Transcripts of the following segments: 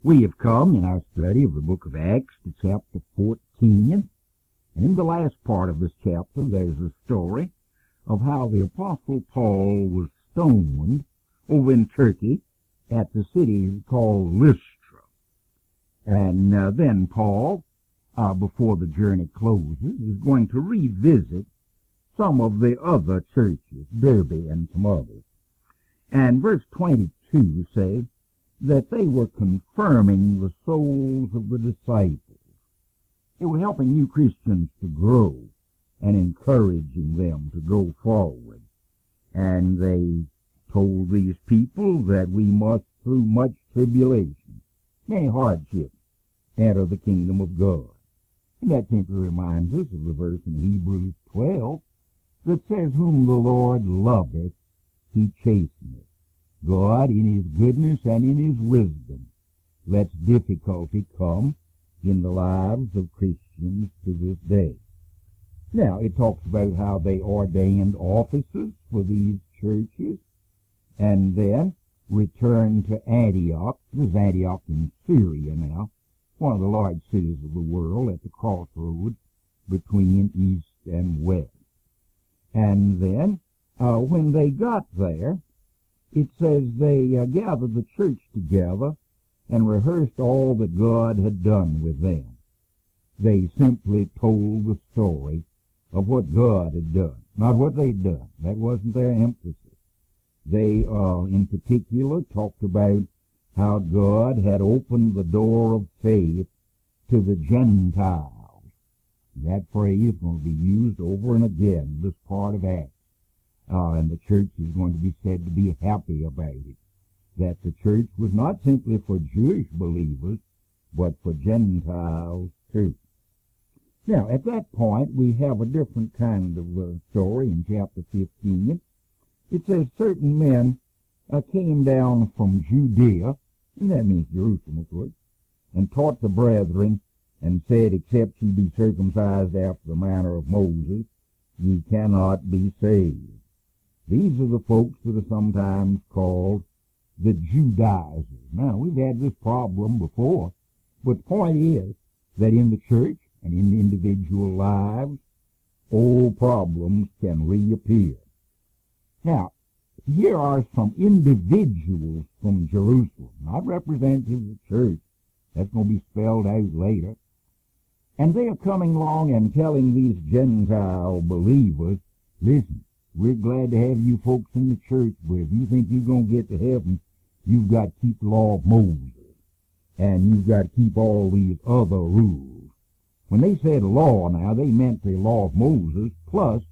We have come in our study of the book of Acts to chapter 14, and in the last part of this chapter there's a story of how the Apostle Paul was stoned over in Turkey at the city called Lystra. And then Paul, before the journey closes, is going to revisit some of the other churches, Derbe and some others. And verse 22 says that they were confirming the souls of the disciples. They were helping new Christians to grow and encouraging them to go forward. And they told these people that we must, through much tribulation, many hardships, enter the kingdom of God. And that simply reminds us of the verse in Hebrews 12 that says, "Whom the Lord loveth, he chasteneth." God, in his goodness and in his wisdom, lets difficulty come in the lives of Christians to this day. Now, it talks about how they ordained officers for these churches, and then returned to Antioch. This is Antioch in Syria now, one of the large cities of the world at the crossroads between east and west. And then, when they got there, it says they gathered the church together and rehearsed all that God had done with them. They simply told the story of what God had done, not what they'd done. That wasn't their emphasis. They, in particular, talked about how God had opened the door of faith to the Gentiles. That phrase is going to be used over and again in this part of Acts. And the church is going to be said to be happy about it. That the church was not simply for Jewish believers, but for Gentiles too. Now, at that point, we have a different kind of story in chapter 15. It says, certain men came down from Judea, and that means Jerusalem, of course, and taught the brethren, and said, except ye be circumcised after the manner of Moses, ye cannot be saved. These are the folks that are sometimes called the Judaizers. Now, we've had this problem before, but the point is that in the church and in individual lives, old problems can reappear. Now, here are some individuals from Jerusalem, not representatives of the church. That's going to be spelled out later. And they are coming along and telling these Gentile believers, listen, we're glad to have you folks in the church, but if you think you're going to get to heaven, you've got to keep the law of Moses, and you've got to keep all these other rules. When they said law now, they meant the law of Moses plus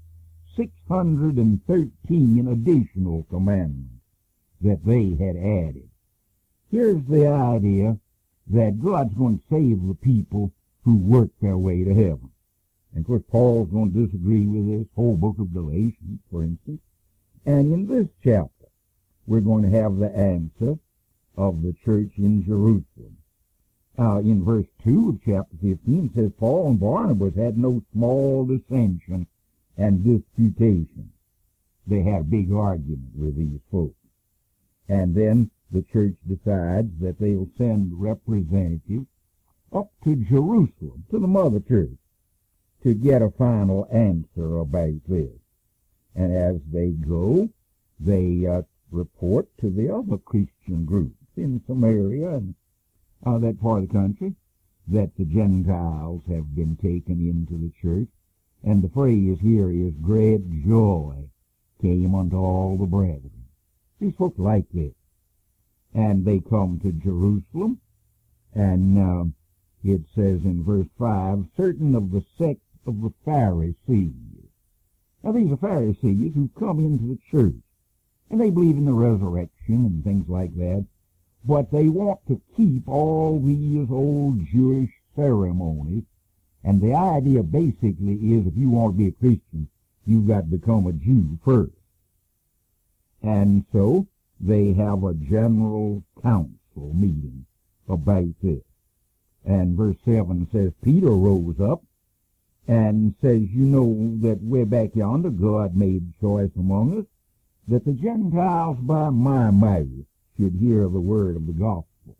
613 additional commandments that they had added. Here's the idea that God's going to save the people who work their way to heaven. And of course, Paul's going to disagree with this whole book of Galatians, for instance. And in this chapter, we're going to have the answer of the church in Jerusalem. In verse 2 of chapter 15, it says, Paul and Barnabas had no small dissension and disputation. They had a big argument with these folks. And then the church decides that they'll send representatives up to Jerusalem, to the mother church, to get a final answer about this. And as they go, they report to the other Christian groups in Samaria and that part of the country that the Gentiles have been taken into the church. And the phrase here is, great joy came unto all the brethren. These folks like this. And they come to Jerusalem, and it says in verse 5, certain of the sect of the Pharisees. Now, these are Pharisees who come into the church, and they believe in the resurrection and things like that, but they want to keep all these old Jewish ceremonies, and the idea basically is if you want to be a Christian, you've got to become a Jew first. And so they have a general council meeting about this. And verse 7 says, Peter rose up and says, you know that way back yonder God made choice among us that the Gentiles by my mouth should hear the word of the gospel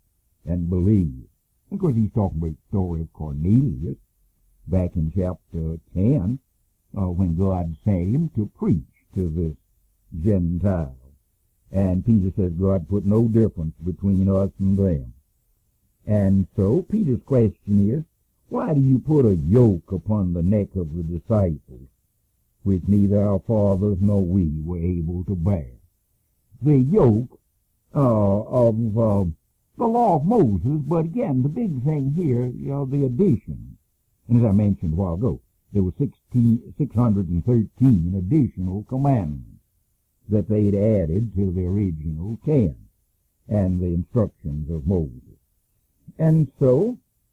and believe. Of course, he's talking about the story of Cornelius back in chapter 10, when God sent him to preach to this Gentile. And Peter says God put no difference between us and them. And so Peter's question is, why do you put a yoke upon the neck of the disciples, which neither our fathers nor we were able to bear? The yoke of the law of Moses, but again, the big thing here, the addition. And as I mentioned a while ago, there were 613 additional commandments that they'd added to the original 10 and the instructions of Moses. And so,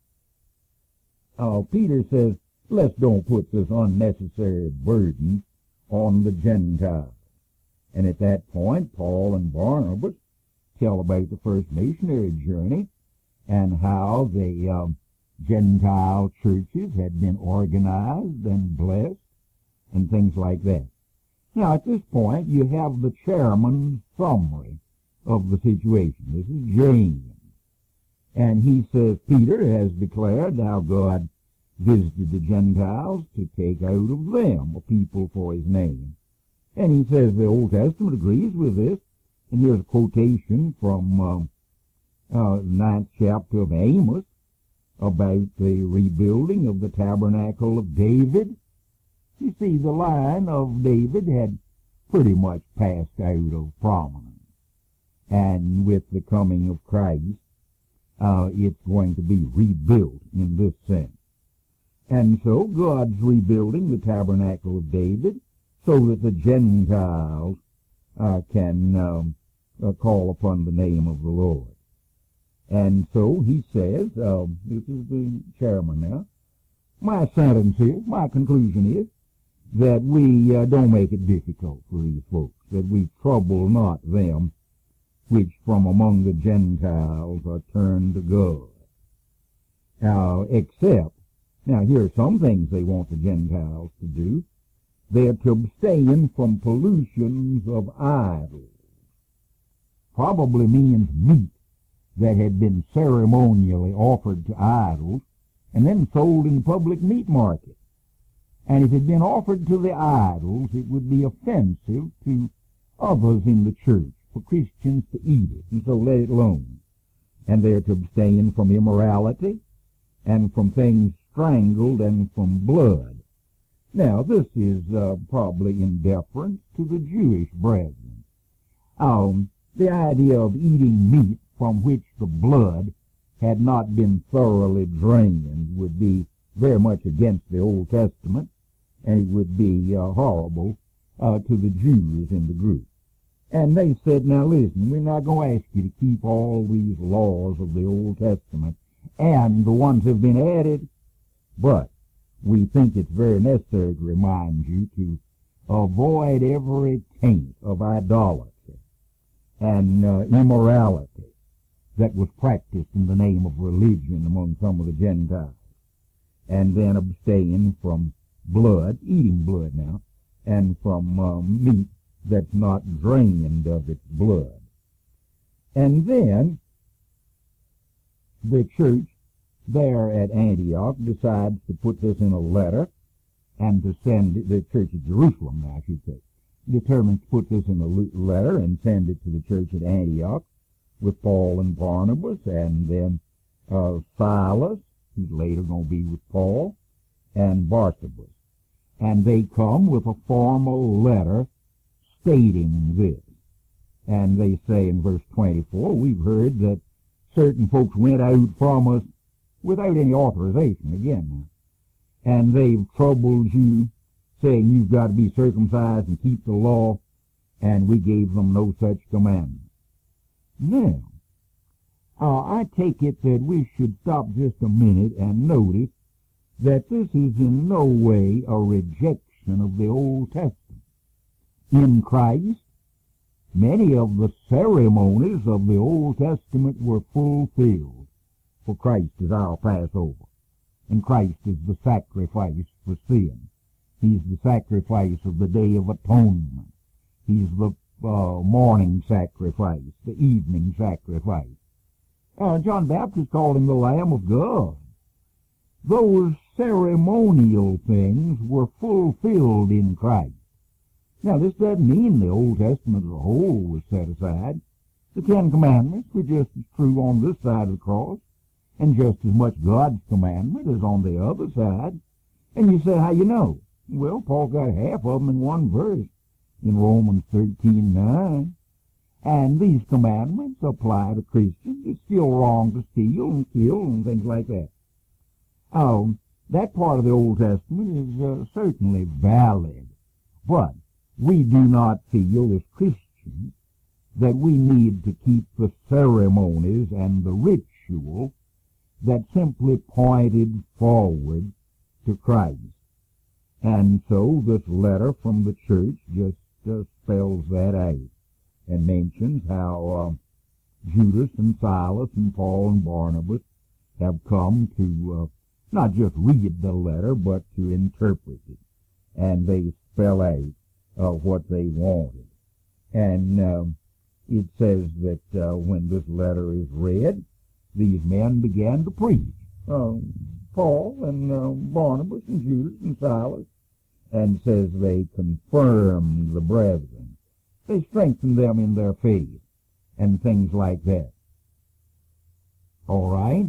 Peter says, let's don't put this unnecessary burden on the Gentiles. And at that point, Paul and Barnabas tell about the first missionary journey and how the Gentile churches had been organized and blessed and things like that. Now, at this point, you have the chairman's summary of the situation. This is James. And he says, Peter has declared how God visited the Gentiles to take out of them a people for his name. And he says the Old Testament agrees with this. And here's a quotation from the 9th chapter of Amos about the rebuilding of the tabernacle of David. You see, the line of David had pretty much passed out of prominence. And with the coming of Christ, it's going to be rebuilt in this sense. And so God's rebuilding the tabernacle of David so that the Gentiles can call upon the name of the Lord. And so he says, this is the chairman now, my sentence is, my conclusion is, that we don't make it difficult for these folks, that we trouble not them which from among the Gentiles are turned to God. Except, now here are some things they want the Gentiles to do. They are to abstain from pollutions of idols. Probably means meat that had been ceremonially offered to idols and then sold in the public meat market. And if it had been offered to the idols, it would be offensive to others in the church for Christians to eat it, and so let it alone. And they are to abstain from immorality and from things strangled and from blood. Now, this is probably in deference to the Jewish brethren. The idea of eating meat from which the blood had not been thoroughly drained would be very much against the Old Testament, and it would be horrible to the Jews in the group. And they said, now listen, we're not going to ask you to keep all these laws of the Old Testament and the ones that have been added, but we think it's very necessary to remind you to avoid every taint of idolatry and immorality that was practiced in the name of religion among some of the Gentiles, and then abstain from blood, eating blood now, and from meat that's not drained of its blood. And then the church there at Antioch decides to put this in a letter and to send it, the church at Jerusalem now, I should say, determines to put this in a letter and send it to the church at Antioch with Paul and Barnabas, and then Silas, who's later going to be with Paul, and Barsabbas. And they come with a formal letter stating this. And they say in verse 24, we've heard that certain folks went out from us without any authorization, again, and they've troubled you, saying you've got to be circumcised and keep the law, and we gave them no such commandment. Now, I take it that we should stop just a minute and notice that this is in no way a rejection of the Old Testament. In Christ, many of the ceremonies of the Old Testament were fulfilled, for Christ is our Passover, and Christ is the sacrifice for sin. He's the sacrifice of the Day of Atonement. He's the morning sacrifice, the evening sacrifice. John Baptist called him the Lamb of God. Those ceremonial things were fulfilled in Christ. Now, this doesn't mean the Old Testament as a whole was set aside. The Ten Commandments were just as true on this side of the cross, and just as much God's commandment as on the other side. And you say, how you know? Well, Paul got half of them in one verse in Romans 13:9. And these commandments apply to Christians. It's still wrong to steal and kill and things like that. That part of the Old Testament is certainly valid. But we do not feel as Christians that we need to keep the ceremonies and the ritual that simply pointed forward to Christ. And so this letter from the church just spells that out and mentions how Judas and Silas and Paul and Barnabas have come to not just read the letter, but to interpret it. And they spell out what they wanted. And it says that when this letter is read, these men began to preach. Paul and Barnabas and Judas and Silas, and says they confirmed the brethren. They strengthened them in their faith and things like that. All right.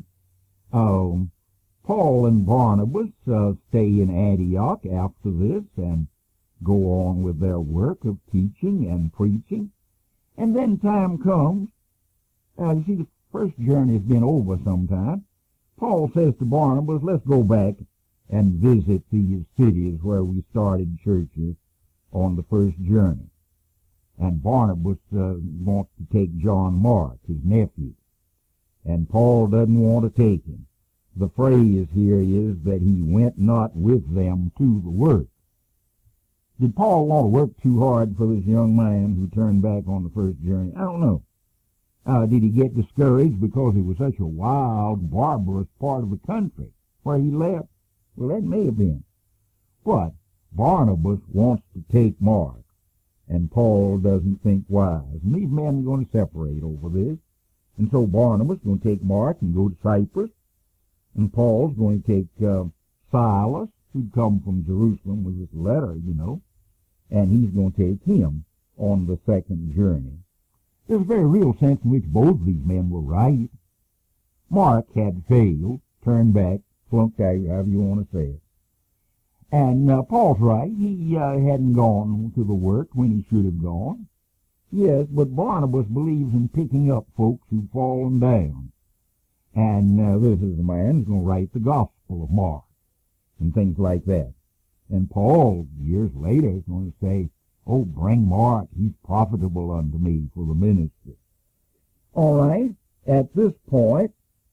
Paul and Barnabas stay in Antioch after this and go on with their work of teaching and preaching. And then time comes. You see, the first journey has been over sometime. Paul says to Barnabas, let's go back and visit these cities where we started churches on the first journey. And Barnabas wants to take John Mark, his nephew. And Paul doesn't want to take him. The phrase here is that he went not with them to the work. Did Paul want to work too hard for this young man who turned back on the first journey? I don't know. Did he get discouraged because it was such a wild, barbarous part of the country where he left? Well, that may have been. But Barnabas wants to take Mark, and Paul doesn't think wise. And these men are going to separate over this. And so Barnabas is going to take Mark and go to Cyprus, and Paul's going to take Silas, who'd come from Jerusalem with this letter, and he's going to take him on the second journey. There's a very real sense in which both these men were right. Mark had failed, turned back, flunked out, however you want to say it. And Paul's right. He hadn't gone to the work when he should have gone. Yes, but Barnabas believes in picking up folks who've fallen down. And this is the man who's going to write the Gospel of Mark and things like that. And Paul, years later, is going to say, oh, bring Mark, he's profitable unto me for the ministry. All right, at this point,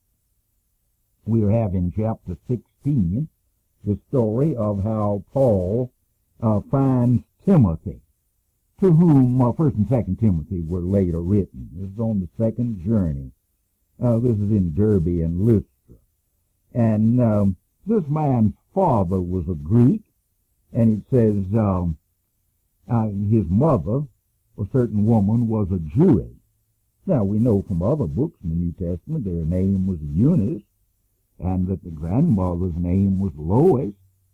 we have in chapter 16 the story of how Paul finds Timothy, to whom 1st and 2nd Timothy were later written. This is on the second journey. This is in Derbe and Lystra. And this man's father was a Greek, and it says his mother, a certain woman, was a Jewess. Now, we know from other books in the New Testament their name was Eunice, and that the grandmother's name was Lois,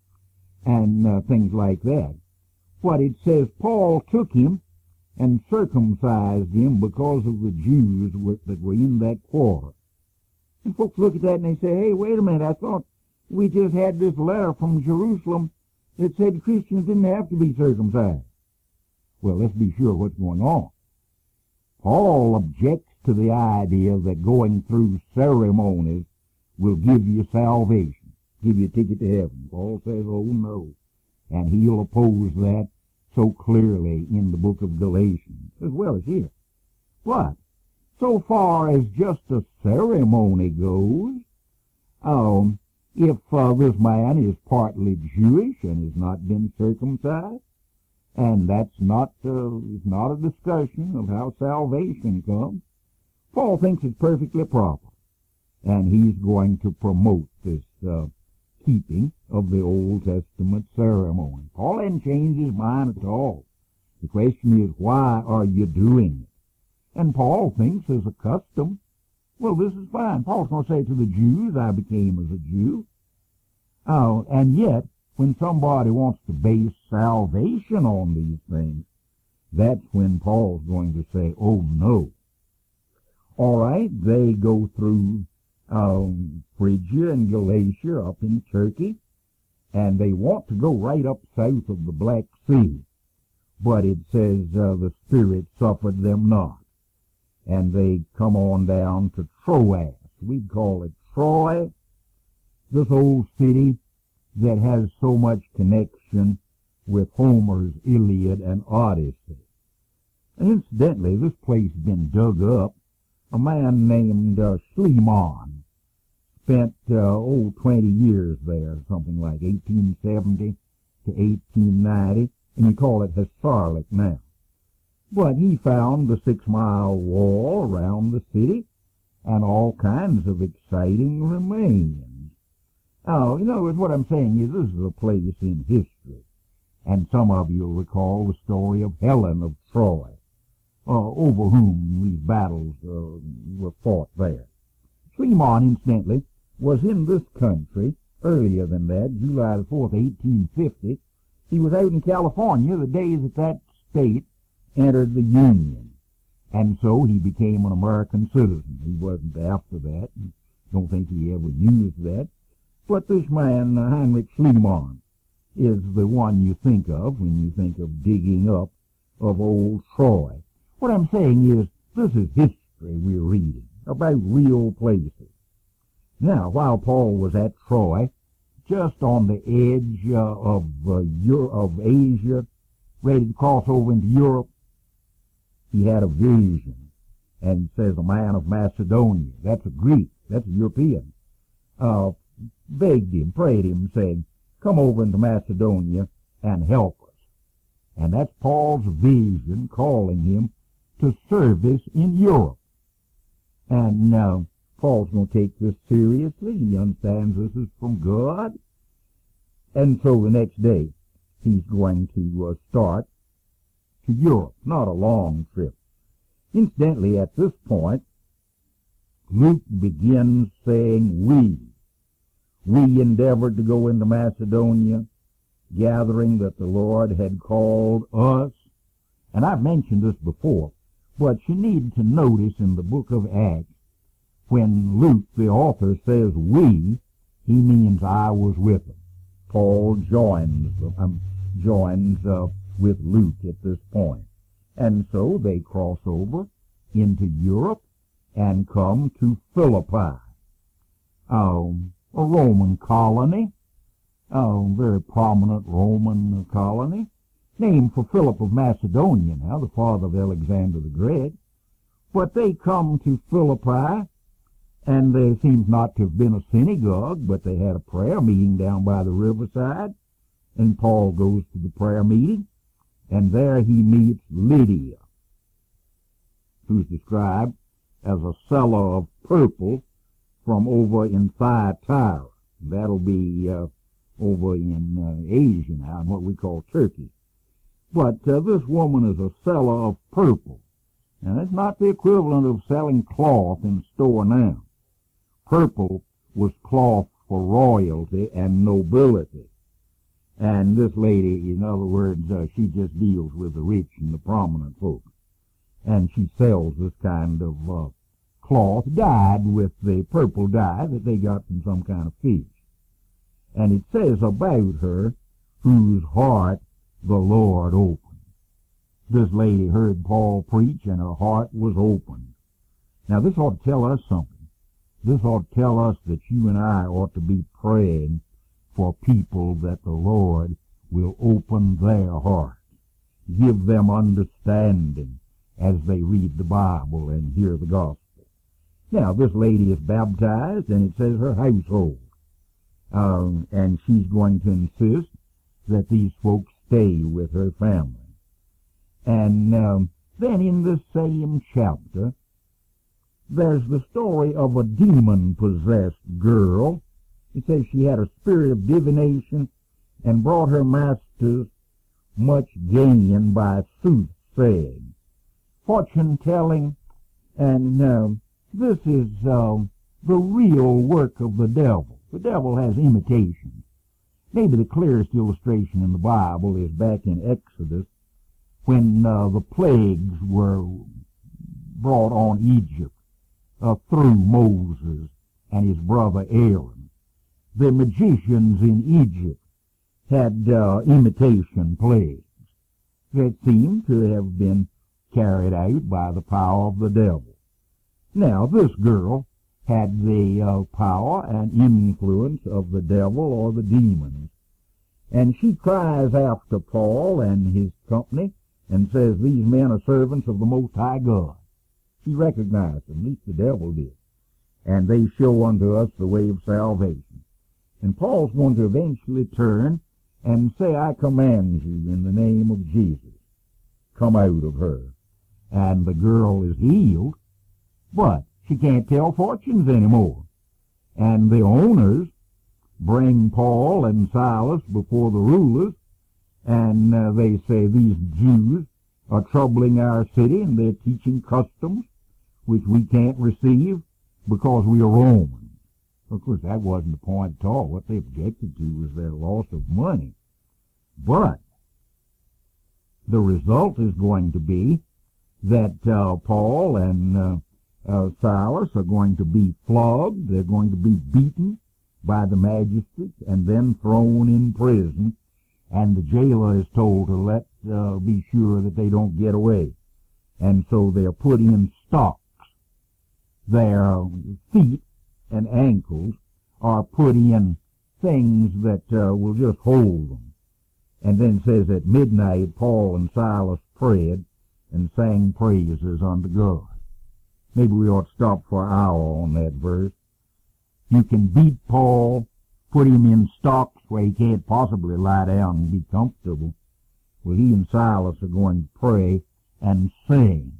and things like that. But it says Paul took him and circumcised him because of the Jews that were in that quarter. And folks look at that and they say, hey, wait a minute, I thought we just had this letter from Jerusalem that said Christians didn't have to be circumcised. Well, let's be sure what's going on. Paul objects to the idea that going through ceremonies will give you salvation, give you a ticket to heaven. Paul says, oh no. And he'll oppose that so clearly in the book of Galatians, as well as here. But so far as just a ceremony goes, if this man is partly Jewish and has not been circumcised, and that's not a discussion of how salvation comes, Paul thinks it's perfectly proper. And he's going to promote this keeping of the Old Testament ceremony. Paul hadn't changed his mind at all. The question is, why are you doing it? And Paul thinks as a custom, Well, this is fine. Paul's going to say to the Jews, I became as a Jew. And yet, when somebody wants to base salvation on these things, that's when Paul's going to say, oh no. All right, they go through Phrygia and Galatia up in Turkey, and they want to go right up south of the Black Sea. But it says the Spirit suffered them not. And they come on down to Troas. We'd call it Troy, this old city that has so much connection with Homer's Iliad and Odyssey. And incidentally, this place has been dug up. A man named Schliemann spent 20 years there, something like 1870 to 1890, and you call it Hisarlik now. But he found the 6-mile wall around the city and all kinds of exciting remains. Now, what I'm saying is this is a place in history, and some of you will recall the story of Helen of Troy, over whom these battles were fought there. Schliemann, incidentally, was in this country earlier than that, July the 4th, 1850. He was out in California the day that state entered the Union, and so he became an American citizen. He wasn't after that. Don't think he ever used that. But this man, Heinrich Schliemann, is the one you think of when you think of digging up of old Troy. What I'm saying is, this is history we're reading, about real places. Now, while Paul was at Troy, just on the edge of Asia, ready to cross over into Europe, he had a vision, and says a man of Macedonia, that's a Greek, that's a European, begged him, prayed him, saying, come over into Macedonia and help us. And that's Paul's vision calling him to service in Europe. And Paul's going to take this seriously. He understands this is from God. And so the next day, he's going to start to Europe, not a long trip. Incidentally, at this point, Luke begins saying, we endeavored to go into Macedonia, gathering that the Lord had called us. And I've mentioned this before, but you need to notice in the book of Acts, when Luke, the author, says we, he means I was with them. Paul joins with Luke at this point. And so they cross over into Europe and come to Philippi, a Roman colony, a very prominent Roman colony, named for Philip of Macedonia now, the father of Alexander the Great. But they come to Philippi, and there seems not to have been a synagogue, but they had a prayer meeting down by the riverside, and Paul goes to the prayer meeting, and there he meets Lydia, who's described as a seller of purple from over in Thyatira. That'll be over in Asia now, in what we call Turkey. But this woman is a seller of purple. And it's not the equivalent of selling cloth in a store now. Purple was cloth for royalty and nobility. And this lady, in other words, she just deals with the rich and the prominent folk. And she sells this kind of cloth dyed with the purple dye that they got from some kind of fish. And it says about her, whose heart the Lord opened. This lady heard Paul preach, and her heart was opened. Now, this ought to tell us something. This ought to tell us that you and I ought to be praying for people that the Lord will open their hearts, give them understanding as they read the Bible and hear the gospel. Now, this lady is baptized, and it says her household. And she's going to insist that these folks stay with her family. And then in this same chapter, there's the story of a demon-possessed girl. It says she had a spirit of divination and brought her masters much gain by soothsaying, fortune-telling, and This is the real work of the devil. The devil has imitations. Maybe the clearest illustration in the Bible is back in Exodus when the plagues were brought on Egypt through Moses and his brother Aaron. The magicians in Egypt had imitation plagues that seemed to have been carried out by the power of the devil. Now, this girl had the power and influence of the devil or the demons. And she cries after Paul and his company and says, these men are servants of the Most High God. She recognized them, at least the devil did. And they show unto us the way of salvation. And Paul's going to eventually turn and say, I command you in the name of Jesus, come out of her. And the girl is healed, but she can't tell fortunes anymore. And the owners bring Paul and Silas before the rulers, and they say these Jews are troubling our city, and they're teaching customs which we can't receive because we are Romans. Of course, that wasn't the point at all. What they objected to was their loss of money. But the result is going to be that Paul and Silas are going to be flogged. They're going to be beaten by the magistrates and then thrown in prison. And the jailer is told to be sure that they don't get away. And so they're put in stocks. Their feet and ankles are put in things that will just hold them. And then says at midnight Paul and Silas prayed and sang praises unto God. Maybe we ought to stop for an hour on that verse. You can beat Paul, put him in stocks where he can't possibly lie down and be comfortable. Well, he and Silas are going to pray and sing.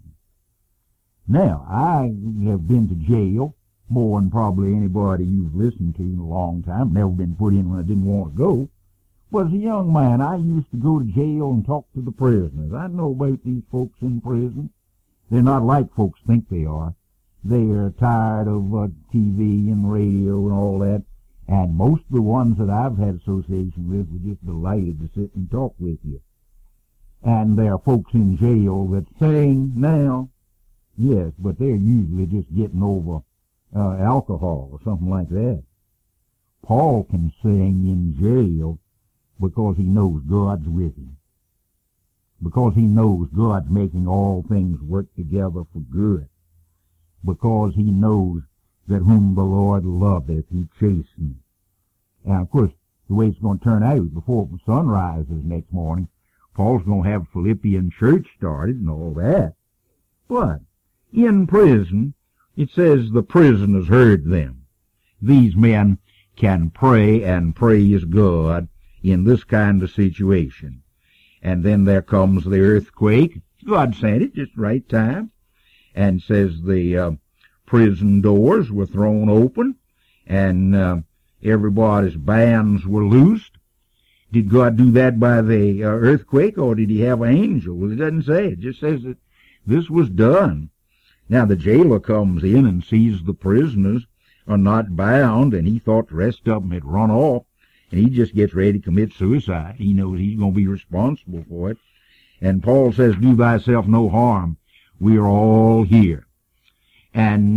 Now, I have been to jail more than probably anybody you've listened to in a long time. Never been put in when I didn't want to go. But as a young man, I used to go to jail and talk to the prisoners. I know about these folks in prison. They're not like folks think they are. They are tired of TV and radio and all that. And most of the ones that I've had association with were just delighted to sit and talk with you. And there are folks in jail that sing now. Yes, but they're usually just getting over alcohol or something like that. Paul can sing in jail because he knows God's with him. Because he knows God's making all things work together for good. Because he knows that whom the Lord loveth, he chasteneth. And of course, the way it's going to turn out before the sun rises next morning, Paul's going to have Philippian church started and all that. But in prison, it says the prisoners heard them. These men can pray and praise God in this kind of situation. And then there comes the earthquake. God sent it just right time. And says the prison doors were thrown open and everybody's bands were loosed. Did God do that by the earthquake, or did he have an angel? Well, it doesn't say. It just says that this was done. Now the jailer comes in and sees the prisoners are not bound, and he thought the rest of them had run off, and he just gets ready to commit suicide. He knows he's going to be responsible for it. And Paul says, do thyself no harm. We are all here. And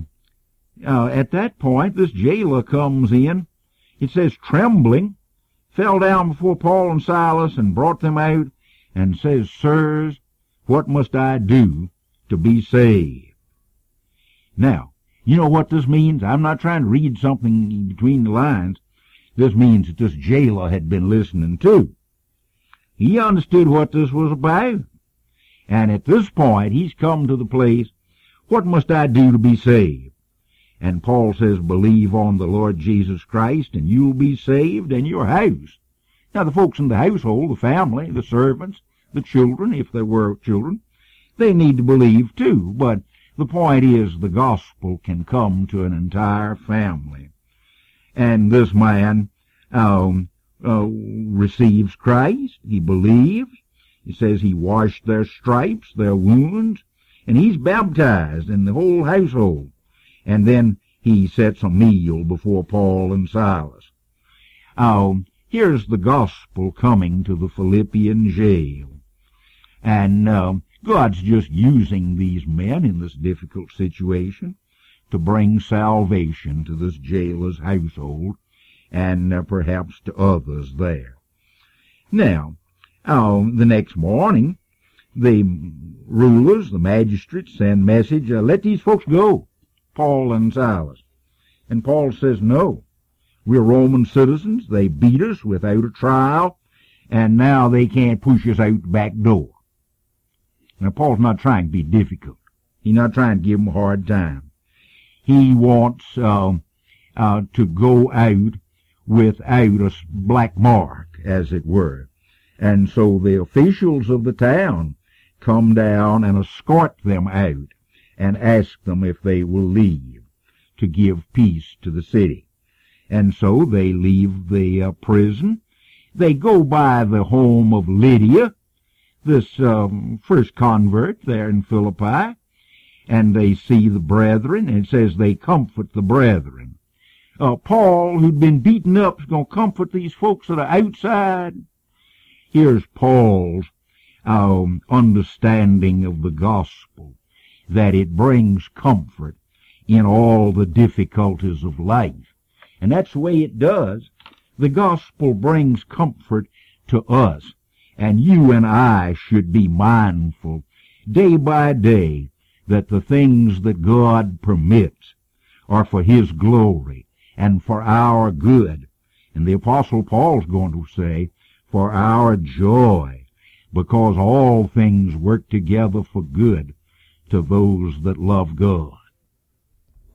at that point, this jailer comes in. It says, trembling, fell down before Paul and Silas and brought them out, and says, sirs, what must I do to be saved? Now, you know what this means? I'm not trying to read something between the lines. This means that this jailer had been listening too. He understood what this was about. And at this point, he's come to the place, what must I do to be saved? And Paul says, believe on the Lord Jesus Christ, and you'll be saved, and your house. Now, the folks in the household, the family, the servants, the children, if there were children, they need to believe too. But the point is, the gospel can come to an entire family. And this man receives Christ. He believes. It says he washed their stripes, their wounds, and he's baptized in the whole household. And then he sets a meal before Paul and Silas. Here's the gospel coming to the Philippian jail. And God's just using these men in this difficult situation to bring salvation to this jailer's household and perhaps to others there. Now, the next morning, the rulers, the magistrates, send message, let these folks go, Paul and Silas. And Paul says, no, we're Roman citizens. They beat us without a trial, and now they can't push us out the back door. Now, Paul's not trying to be difficult. He's not trying to give them a hard time. He wants to go out without a black mark, as it were. And so the officials of the town come down and escort them out and ask them if they will leave to give peace to the city. And so they leave the prison. They go by the home of Lydia, this first convert there in Philippi, and they see the brethren, and it says they comfort the brethren. Paul, who'd been beaten up, is going to comfort these folks that are outside. Here's Paul's understanding of the gospel, that it brings comfort in all the difficulties of life. And that's the way it does. The gospel brings comfort to us, and you and I should be mindful day by day that the things that God permits are for His glory and for our good. And the Apostle Paul's going to say, for our joy, because all things work together for good to those that love God.